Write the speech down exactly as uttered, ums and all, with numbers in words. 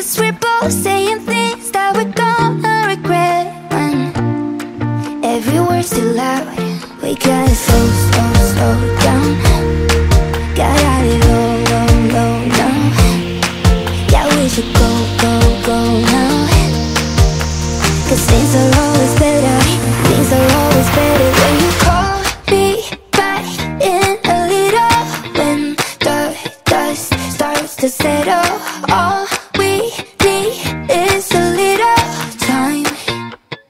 Cause we're both saying things that we're gonna regret when every word's too loud. We gotta slow, slow, slow down. Gotta let it low, low, low now. Yeah, we should go, go, go now. Cause things are always better. Things are always better when you call me back in a little. When the dust starts to settle, all